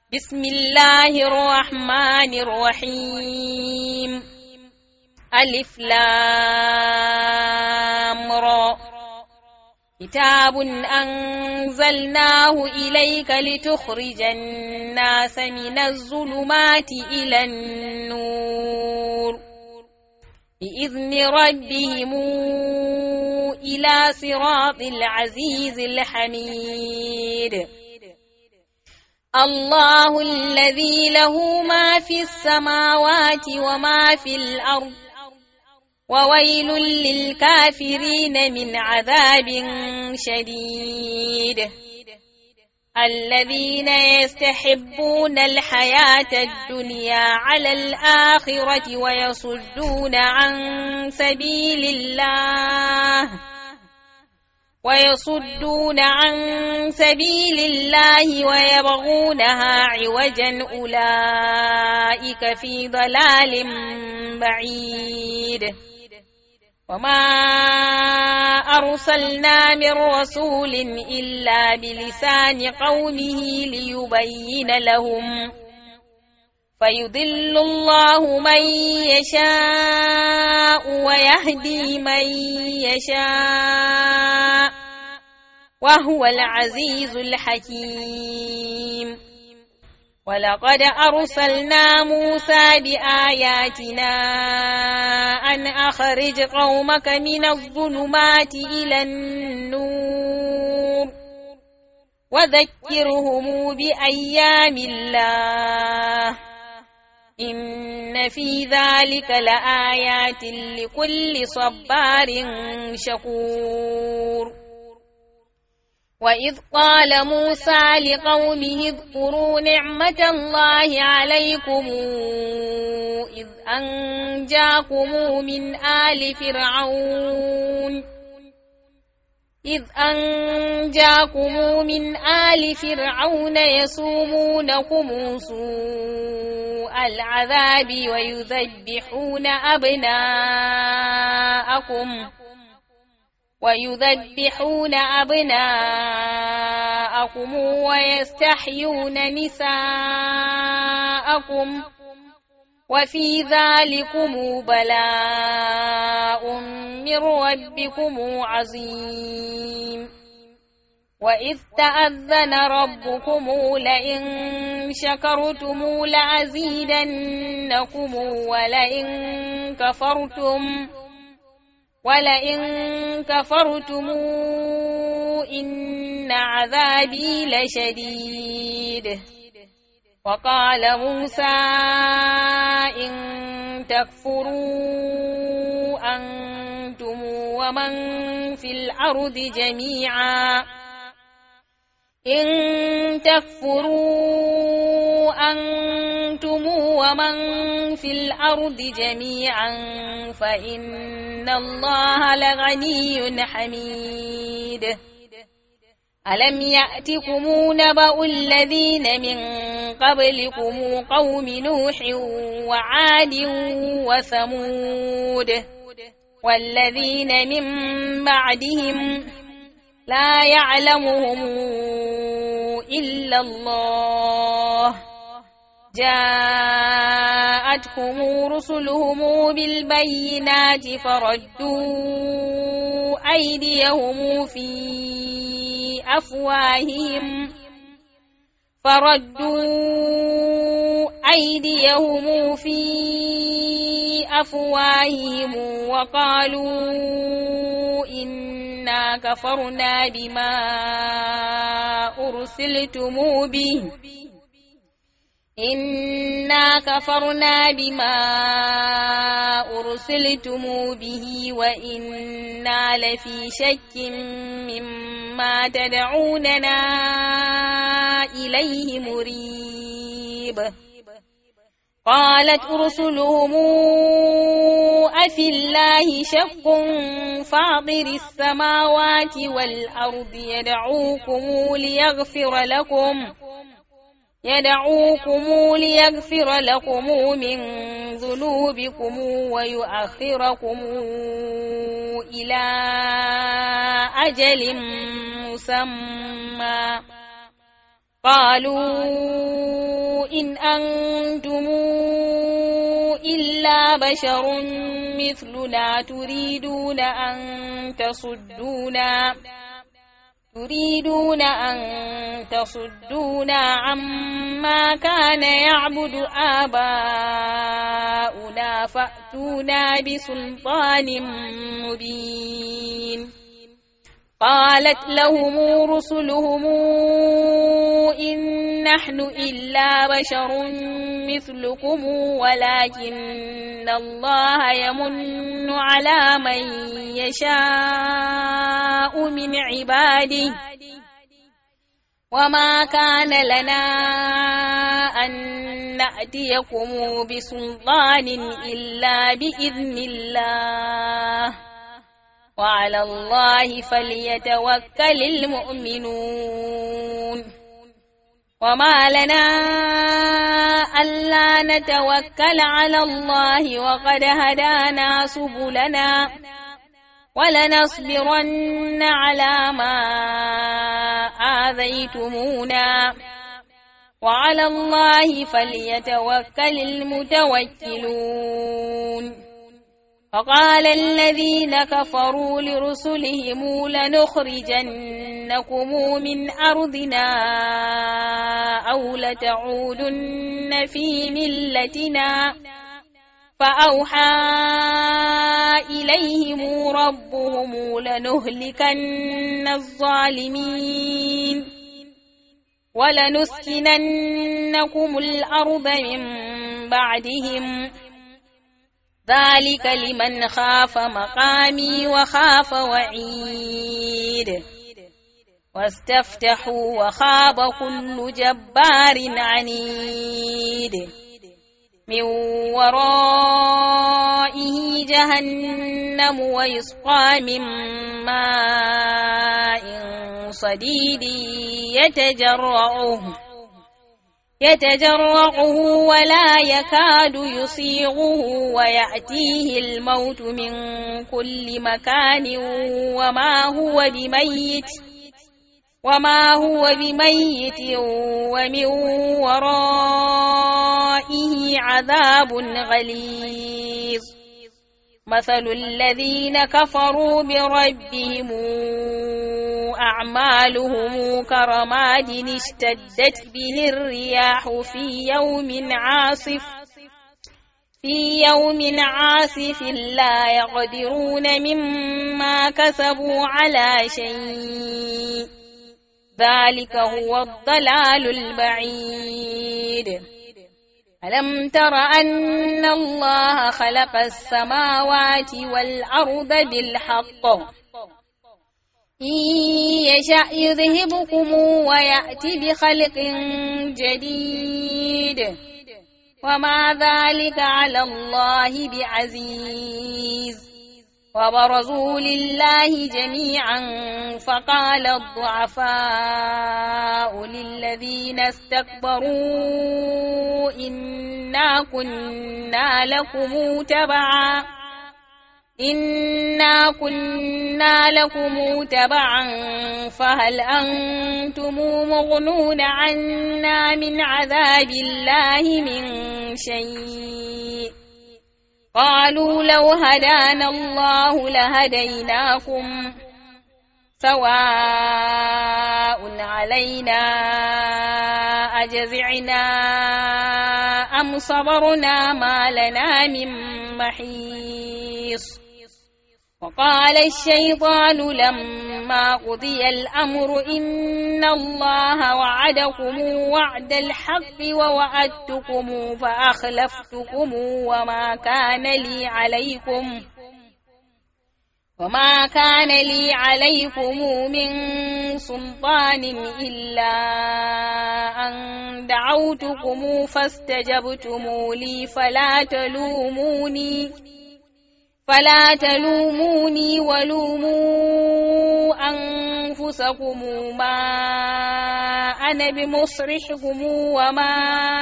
بسم الله الرحمن الرحيم. ألف لام را. كتاب أنزلناه إليك لتخرج الناس من الظلمات إلى النور بإذن ربهم إلى صراط العزيز الحميد. الله الذي له ما في السماوات وما في الأرض وويل للكافرين من عذاب شديد. الذين يستحبون الحياة الدنيا على الآخرة ويصدون عن سبيل الله ويبغونها عوجا، أولئك في ضلال بعيد. وما أرسلنا من رسول إلا بلسان قومه ليبين لهم، فيضل الله من يشاء ويهدي من يشاء، وهو العزيز الحكيم. ولقد أرسلنا موسى بآياتنا أن أخرج قومك من الظلمات إلى النور وذكرهم بأيام الله، إن في ذلك لآيات لكل صبار شكور. وإذ قال موسى لقومه اذكروا نعمة الله عليكم إذ أنجاكم من آل فرعون يسومونكم سوء العذاب ويذبحون أبناءكم ويستحيون نساءكم، وفي ذلكم بلاء من ربكم عظيم. وإذ تأذن ربكم لئن شكرتم لأزيدنكم ولئن كفرتم إن عذابي لشديد. وقال موسى إن تكفروا أنتم ومن في الأرض جميعا فإن الله لغني حميد. ألم يأتكم نبأ الذين من قبلكم قوم نوح وعاد وثمود والذين من بعدهم لا يعلمهم إلا الله، جاءتهم رسلهم بالبينات فردوا أيديهم في أفواههم وقالوا إنا كفرنا بما أرسلتم به وإنا لفي شك مما تدعوننا إليه مريب. قالت رسلهم أفي الله شك فاطر السماوات والأرض يدعوكم ليغفر لكم من ذنوبكم ويؤخركم إلى أجل مسمى. قالوا إن أنتم إلا بشر مثلنا تريدون أن تصدونا عما كان يعبد آباؤنا فأتونا بسلطان مبين. قالت لهم رسلهم إن نحن إلا بشر مثلكم ولكن الله يمن على من يشاء من عباده وما كان لنا أن نأتيكم بسلطان إلا بإذن الله وعلى الله فليتوكل المؤمنون. وما لنا ألا نتوكل على الله وقد هدانا سبلنا ولنصبرن على ما آذيتمونا وعلى الله فليتوكل المتوكلون. فقال الذين كفروا لرسلهم لنخرجنكم من أرضنا أو لتعودن في ملتنا فأوحى إليهم ربهم لنهلكن الظالمين ولنسكننكم الأرض من بعدهم ذلك لمن خاف مقامي وخاف وعيد. واستفتحوا وخاب كل جبار عنيد من ورائه جهنم ويسقى من ماء صديد يتجرعه ولا يكاد يصيغه ويأتيه الموت من كل مكان وما هو بميت ومن ورائه عذاب غليظ. مثل الذين كفروا بربهم أعمالهم كرماد اشتدت به الرياح في يوم عاصف لا يقدرون مما كسبوا على شيء ذلك هو الضلال البعيد. ألم تر أن الله خلق السماوات والأرض بالحق إن يشأ يذهبكم ويأتي بخلق جديد وما ذلك على الله بعزيز. وبرزوا لله جميعا فقال الضعفاء للذين استكبروا إنا كنا لكم تبعا فهل أنتم مغنون عنا من عذاب الله من شيء. قالوا لو هدانا الله لهديناكم سواء علينا أجزعنا أم صبرنا ما لنا من محيص. وقال الشيطان لما قضي الأمر إن الله وعدكم وعد الحق ووعدتكم فأخلفتكم وما كان لي عليكم من سلطان إلا أن دعوتكم فاستجبتم لي فلا تلوموني ولوموا أنفسكم ما أنا بمصرخكم وما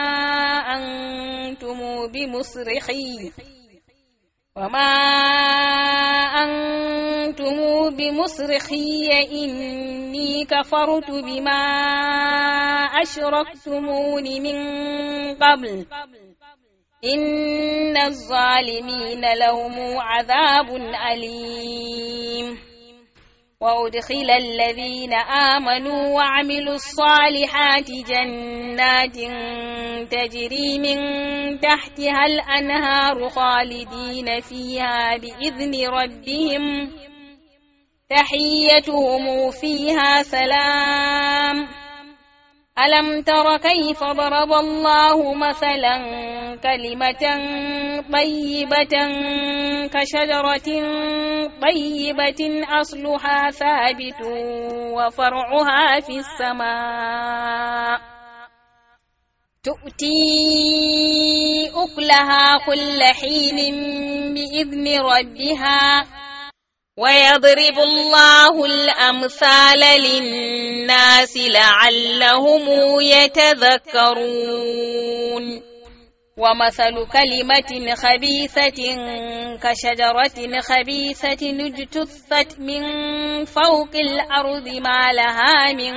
أنتم بمصرخي إني كفرت بما أشركتمون من قبل إن الظالمين لهم عذاب أليم وأدخل الذين آمنوا وعملوا الصالحات جنات تجري من تحتها الأنهار خالدين فيها بإذن ربهم تحيتهم فيها سلام ألم تر كيف ضرب الله مثلا كلمة طيبة كشجرة طيبة أصلها ثابت وفرعها في السماء تؤتي أكلها كل حين بإذن ربها ويضرب الله الأمثال للناس لعلهم يتذكرون ومثل كلمة خبيثة كشجرة خبيثة اجتثت من فوق الأرض ما لها من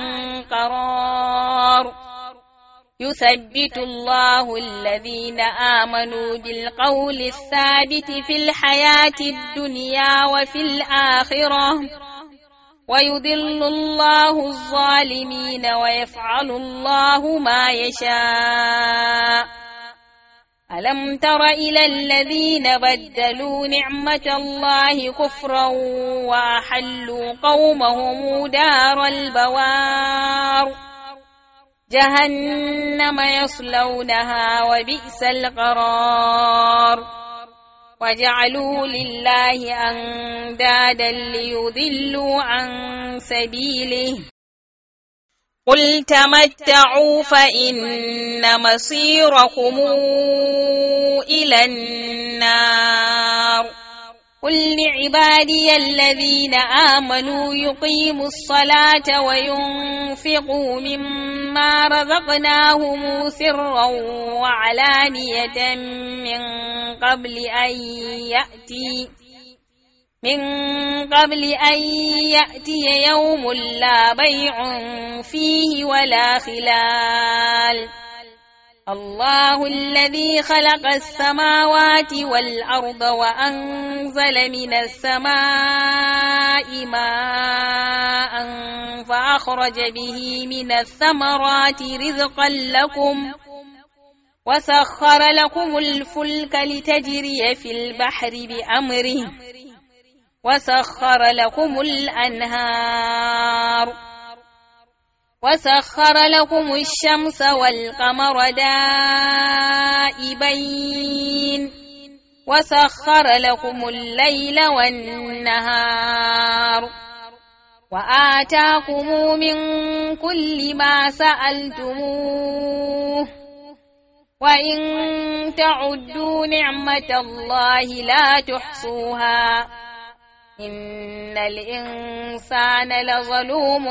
قرار يثبت الله الذين آمنوا بالقول الثابت في الحياة الدنيا وفي الآخرة ويضل الله الظالمين ويفعل الله ما يشاء ألم تر إلى الذين بدلوا نعمة الله كفرا وأحلوا قومهم دار البوار جهنم يصلونها وبئس القرار وجعلوا لله أندادا ليضلوا عن سبيله قل تمتعوا فإن مصيركم إلى النار قل لعبادي الذين آمنوا يقيموا الصلاة وينفقوا مما رزقناهم سرا وعلانية من قبل أن يأتي يوم لا بيع فيه ولا خلال الله الذي خلق السماوات والأرض وأنزل من السماء ماء فأخرج به من الثمرات رزقا لكم وسخر لكم الفلك لتجري في البحر بأمره وسخر لكم الأنهار وسخر لكم الشمس والقمر دائبين وسخر لكم الليل والنهار وآتاكم من كل ما سألتموه وإن تعدوا نعمة الله لا تحصوها إن الإنسان لظلوم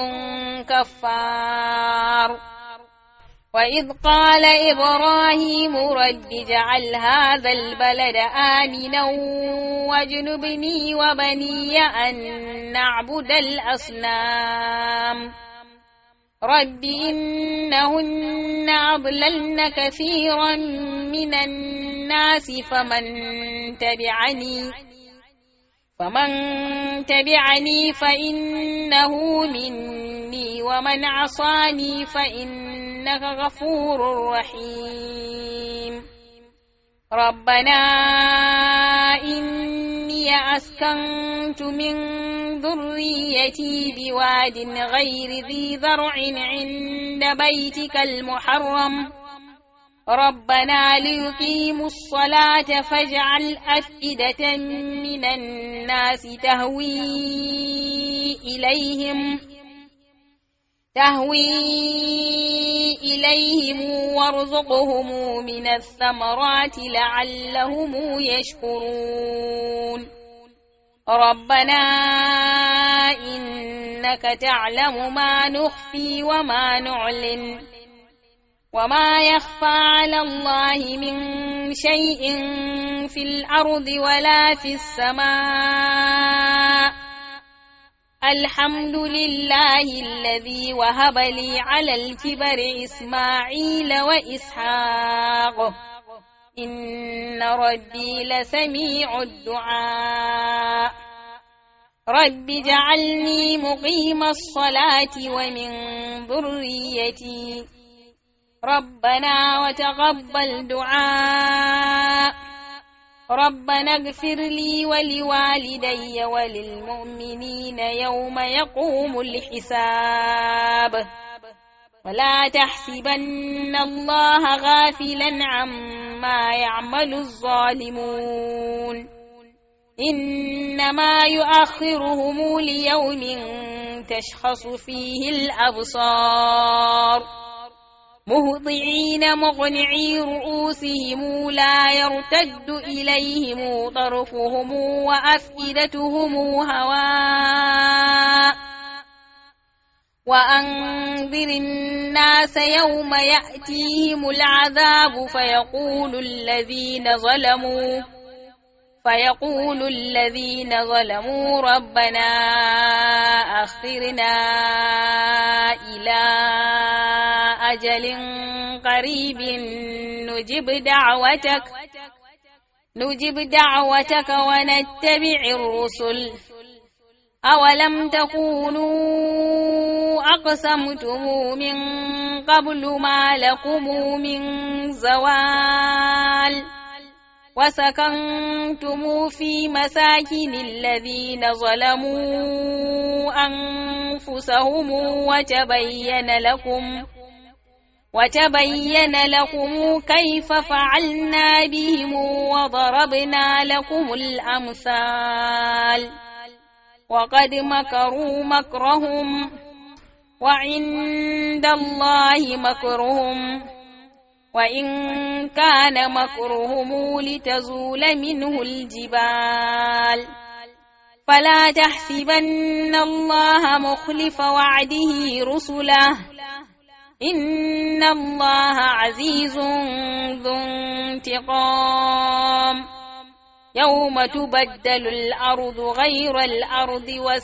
كفار وإذ قال إبراهيم رب اجعل هذا البلد آمنا واجنبني وبني أن نعبد الأصنام رب إنهن أضللن كثيرا من الناس فمن تبعني فإنه مني ومن عصاني فإنك غفور رحيم ربنا إني أسكنت من ذريتي بواد غير ذي زرع عند بيتك المحرم ربنا ليقيموا الصلاة فاجعل أفئدة من الناس تهوي إليهم وارزقهم من الثمرات لعلهم يشكرون ربنا إنك تعلم ما نخفي وما نعلن وما يخفى على الله من شيء في الأرض ولا في السماء الحمد لله الذي وهب لي على الكبر إسماعيل وإسحاق إن ربي لسميع الدعاء رب اجعلني مقيم الصلاة ومن ذريتي ربنا وتقبل دعاء ربنا اغفر لي ولوالدي وللمؤمنين يوم يقوم الحساب ولا تحسبن الله غافلا عما يعمل الظالمون إنما يؤخرهم ليوم تشخص فيه الأبصار مهطعين مقنعي رؤوسهم لا يرتد إليهم طرفهم وأفئدتهم هواء وأنذر الناس يوم يأتيهم العذاب فيقول الذين ظلموا ربنا أخرنا إلى أجل قريب نجب دعوتك ونتبع الرسل أولم تكونوا أقسمتم من قبل ما لكم من زوال وسكنتم في مساكن الذين ظلموا أنفسهم وتبين لكم كيف فعلنا بهم وضربنا لكم الأمثال وقد مكروا مكرهم وعند الله مكرهم وإن كان مكرهم لتزول منه الجبال فلا تحسبن الله مخلف وعده رسله إن الله عزيز ذو انتقام يوم تبدل الأرض غير الأرض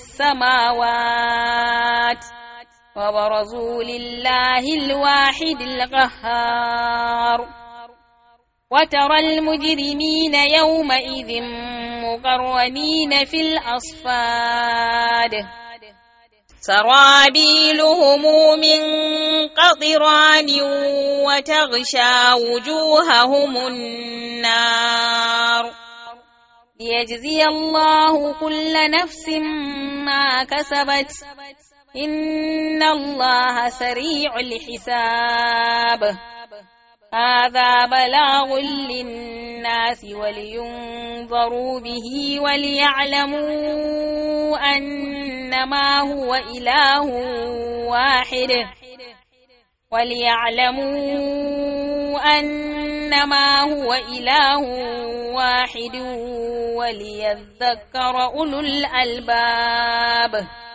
والسماوات وبرزوا لله الواحد القهار وترى المجرمين يومئذ مقرنين في الأصفاد سرابيلهم من قطران وتغشى وجوههم النار ليجزي الله كل نفس ما كسبت إن الله سريع الحساب هذا بلاغ للناس ولينظروا به وليعلموا أنما هو إله واحد وليذكر أولو الألباب